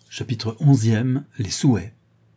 Chapitre 11e. Les souhaits.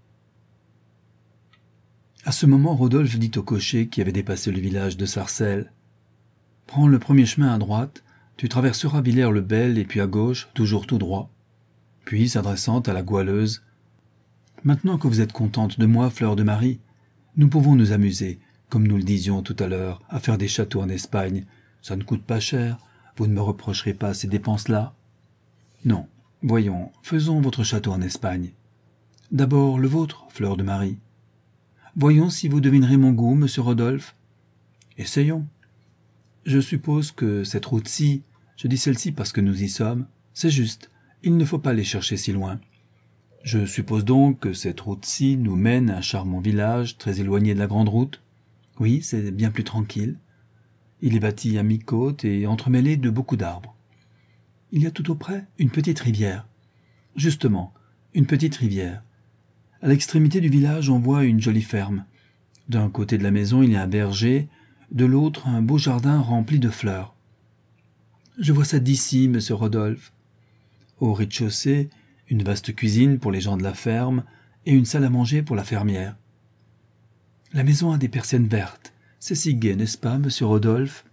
À ce moment, Rodolphe dit au cocher qui avait dépassé le village de Sarcelles : « Prends le premier chemin à droite, tu traverseras Villers-le-Bel et puis à gauche, toujours tout droit. » Puis, s'adressant à la goualeuse : « Maintenant que vous êtes contente de moi, Fleur de Marie, nous pouvons nous amuser, comme nous le disions tout à l'heure, à faire des châteaux en Espagne. Ça ne coûte pas cher, vous ne me reprocherez pas ces dépenses-là. Non. Voyons, faisons votre château en Espagne. D'abord le vôtre, Fleur de Marie. Voyons si vous devinerez mon goût, monsieur Rodolphe. Essayons. Je suppose que cette route-ci, je dis celle-ci parce que nous y sommes, c'est juste, il ne faut pas aller chercher si loin. Je suppose donc que cette route-ci nous mène à un charmant village, très éloigné de la grande route. Oui, c'est bien plus tranquille. Il est bâti à mi-côte et entremêlé de beaucoup d'arbres. Il y a tout auprès une petite rivière. Justement, une petite rivière. À l'extrémité du village, on voit une jolie ferme. D'un côté de la maison, il y a un berger, de l'autre, un beau jardin rempli de fleurs. Je vois ça d'ici, monsieur Rodolphe. Au rez-de-chaussée, une vaste cuisine pour les gens de la ferme et une salle à manger pour la fermière. La maison a des persiennes vertes. C'est si gai, n'est-ce pas, monsieur Rodolphe?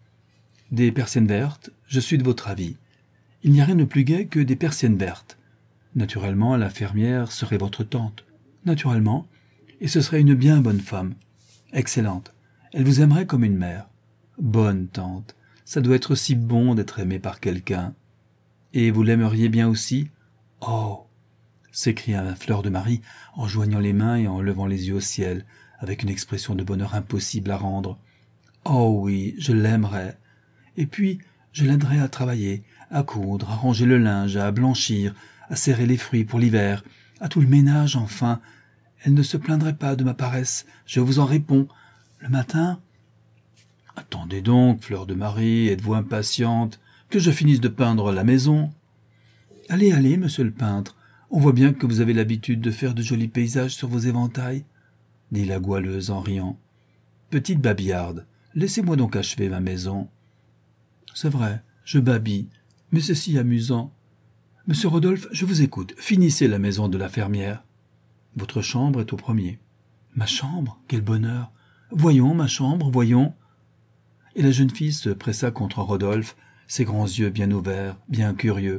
Des persiennes vertes, je suis de votre avis. Il n'y a rien de plus gai que des persiennes vertes. Naturellement, la fermière serait votre tante. Naturellement. Et ce serait une bien bonne femme. Excellente. Elle vous aimerait comme une mère. Bonne tante. Ça doit être si bon d'être aimé par quelqu'un. Et vous l'aimeriez bien aussi? Oh! S'écria Fleur de Marie en joignant les mains et en levant les yeux au ciel, avec une expression de bonheur impossible à rendre. Oh oui, je l'aimerais. Et puis, je l'aiderais à travailler, à coudre, à ranger le linge, à blanchir, à serrer les fruits pour l'hiver, à tout le ménage, enfin. Elle ne se plaindrait pas de ma paresse, je vous en réponds. Le matin... Attendez donc, Fleur de Marie, êtes-vous impatiente que je finisse de peindre la maison? Allez, allez, monsieur le peintre, on voit bien que vous avez l'habitude de faire de jolis paysages sur vos éventails, dit la goualeuse en riant. Petite babillarde, laissez-moi donc achever ma maison. C'est vrai, je babille, mais c'est si amusant. Monsieur Rodolphe, je vous écoute. Finissez la maison de la fermière. Votre chambre est au premier. Ma chambre? Quel bonheur! Voyons, ma chambre, voyons. Et la jeune fille se pressa contre Rodolphe, ses grands yeux bien ouverts, bien curieux.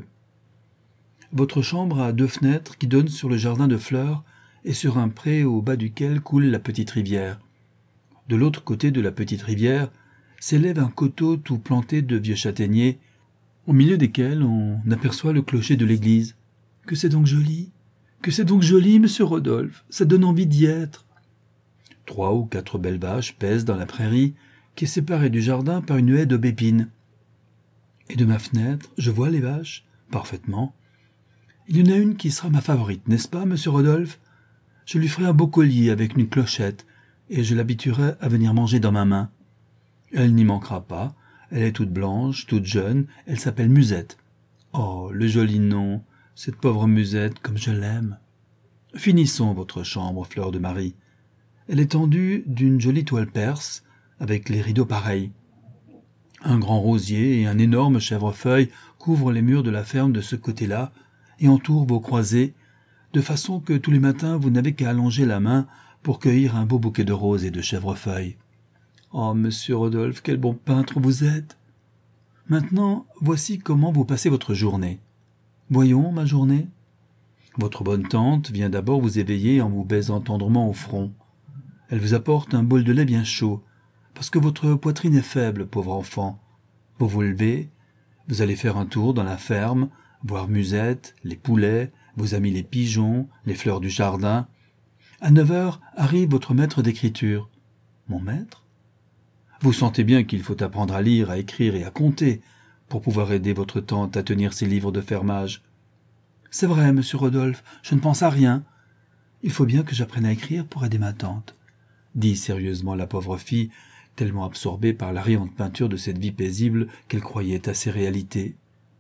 Votre chambre a 2 fenêtres qui donnent sur le jardin de fleurs et sur un pré au bas duquel coule la petite rivière. De l'autre côté de la petite rivière s'élève un coteau tout planté de vieux châtaigniers, au milieu desquels on aperçoit le clocher de l'église. Que c'est donc joli! Que c'est donc joli, monsieur Rodolphe! Ça donne envie d'y être. 3 ou 4 belles vaches pèsent dans la prairie, qui est séparée du jardin par une haie d'aubépines. Et de ma fenêtre, je vois les vaches, parfaitement. Il y en a une qui sera ma favorite, n'est-ce pas, monsieur Rodolphe? Je lui ferai un beau collier avec une clochette, et je l'habituerai à venir manger dans ma main. Elle n'y manquera pas. Elle est toute blanche, toute jeune, elle s'appelle Musette. Oh, le joli nom, cette pauvre Musette, comme je l'aime. Finissons votre chambre, Fleur de Marie. Elle est tendue d'une jolie toile perse, avec les rideaux pareils. Un grand rosier et un énorme chèvrefeuille couvrent les murs de la ferme de ce côté-là et entourent vos croisées, de façon que tous les matins vous n'avez qu'à allonger la main pour cueillir un beau bouquet de roses et de chèvrefeuilles. Oh, monsieur Rodolphe, quel bon peintre vous êtes! Maintenant, voici comment vous passez votre journée. Voyons, ma journée. Votre bonne tante vient d'abord vous éveiller en vous baisant tendrement au front. Elle vous apporte un bol de lait bien chaud, parce que votre poitrine est faible, pauvre enfant. Vous vous levez, vous allez faire un tour dans la ferme, voir Musette, les poulets, vos amis les pigeons, les fleurs du jardin. À 9 heures arrive votre maître d'écriture. Mon maître? Vous sentez bien qu'il faut apprendre à lire, à écrire et à compter pour pouvoir aider votre tante à tenir ses livres de fermage. C'est vrai, monsieur Rodolphe, je ne pense à rien. Il faut bien que j'apprenne à écrire pour aider ma tante, dit sérieusement la pauvre fille, tellement absorbée par la riante peinture de cette vie paisible qu'elle croyait à ses réalités.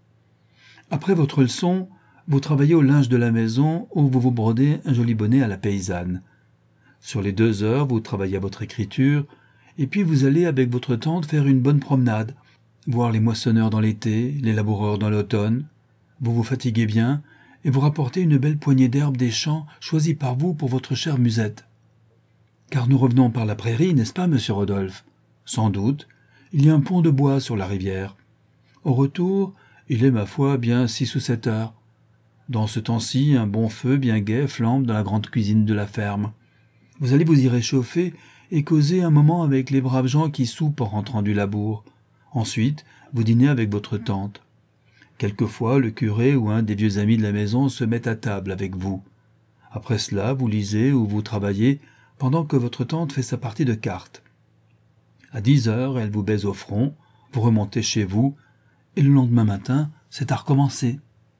Après votre leçon, vous travaillez au linge de la maison où vous vous brodez un joli bonnet à la paysanne. Sur les 2 heures, vous travaillez à votre écriture, et puis vous allez avec votre tante faire une bonne promenade, voir les moissonneurs dans l'été, les laboureurs dans l'automne. Vous vous fatiguez bien, et vous rapporter une belle poignée d'herbes des champs choisies par vous pour votre chère musette. Car nous revenons par la prairie, n'est-ce pas, monsieur Rodolphe? Sans doute. Il y a un pont de bois sur la rivière. Au retour, il est, ma foi, bien 6 ou 7 heures. Dans ce temps-ci, un bon feu bien gai flambe dans la grande cuisine de la ferme. Vous allez vous y réchauffer et causer un moment avec les braves gens qui soupent en rentrant du labour. Ensuite, vous dînez avec votre tante. Quelquefois, le curé ou un des vieux amis de la maison se met à table avec vous. Après cela, vous lisez ou vous travaillez pendant que votre tante fait sa partie de cartes. À 10 heures, elle vous baise au front, vous remontez chez vous, et le lendemain matin, c'est à recommencer.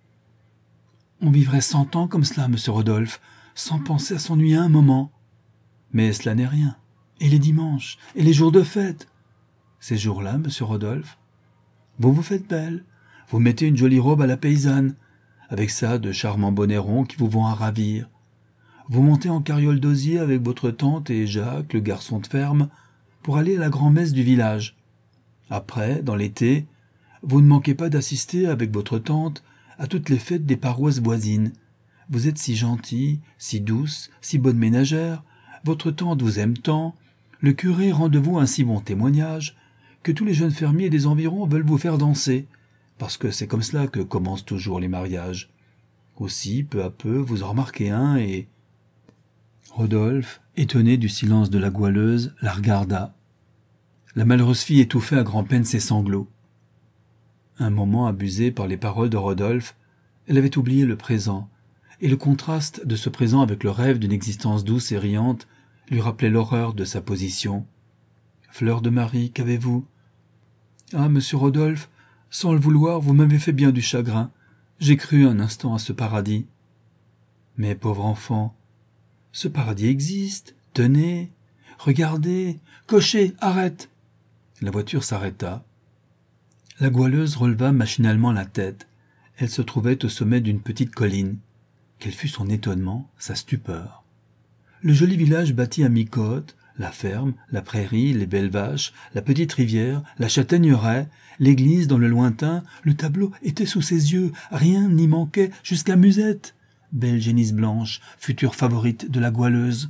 On vivrait 100 ans comme cela, monsieur Rodolphe, sans penser à s'ennuyer un moment. Mais cela n'est rien. Et les dimanches, et les jours de fête. Ces jours-là, monsieur Rodolphe, vous vous faites belle, vous mettez une jolie robe à la paysanne, avec ça de charmants bonnets ronds qui vous vont à ravir. Vous montez en carriole d'osier avec votre tante et Jacques, le garçon de ferme, pour aller à la grand-messe du village. Après, dans l'été, vous ne manquez pas d'assister avec votre tante à toutes les fêtes des paroisses voisines. Vous êtes si gentille, si douce, si bonne ménagère, votre tante vous aime tant, le curé rend de vous un si bon témoignage, que tous les jeunes fermiers des environs veulent vous faire danser, parce que c'est comme cela que commencent toujours les mariages. Aussi, peu à peu, vous en remarquez un et... Rodolphe, étonné du silence de la goualeuse, la regarda. La malheureuse fille étouffait à grand-peine ses sanglots. Un moment abusée par les paroles de Rodolphe, elle avait oublié le présent, et le contraste de ce présent avec le rêve d'une existence douce et riante lui rappelait l'horreur de sa position. « Fleur de Marie, qu'avez-vous »« Ah, monsieur Rodolphe, sans le vouloir, vous m'avez fait bien du chagrin. J'ai cru un instant à ce paradis. »« Mais pauvre enfant, ce paradis existe. Tenez, regardez, cocher, arrête !» La voiture s'arrêta. La goualeuse releva machinalement la tête. Elle se trouvait au sommet d'une petite colline. Quel fut son étonnement, sa stupeur. Le joli village bâti à mi-côte, la ferme, la prairie, les belles vaches, la petite rivière, la châtaigneraie, l'église dans le lointain, le tableau était sous ses yeux, rien n'y manquait jusqu'à Musette, belle génisse blanche, future favorite de la goualeuse.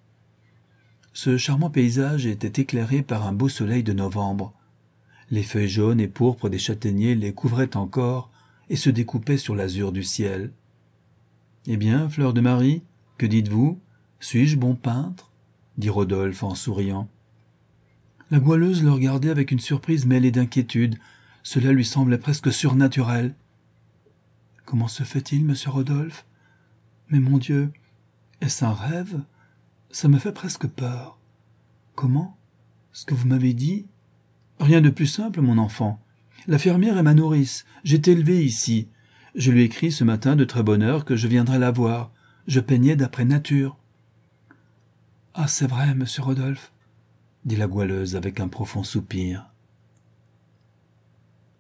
Ce charmant paysage était éclairé par un beau soleil de novembre. Les feuilles jaunes et pourpres des châtaigniers les couvraient encore et se découpaient sur l'azur du ciel. « Eh bien, Fleur de Marie, que dites-vous? Suis-je bon peintre ?» dit Rodolphe en souriant. La goualeuse le regardait avec une surprise mêlée d'inquiétude. Cela lui semblait presque surnaturel. « Comment se fait-il, monsieur Rodolphe? Mais mon Dieu, est-ce un rêve? Ça me fait presque peur. Comment? Ce que vous m'avez dit? Rien de plus simple, mon enfant. La fermière est ma nourrice. J'ai été élevé ici. Je lui ai écrit ce matin de très bonne heure que je viendrais la voir. Je peignais d'après nature. »« Ah, c'est vrai, monsieur Rodolphe, » dit la goualeuse avec un profond soupir.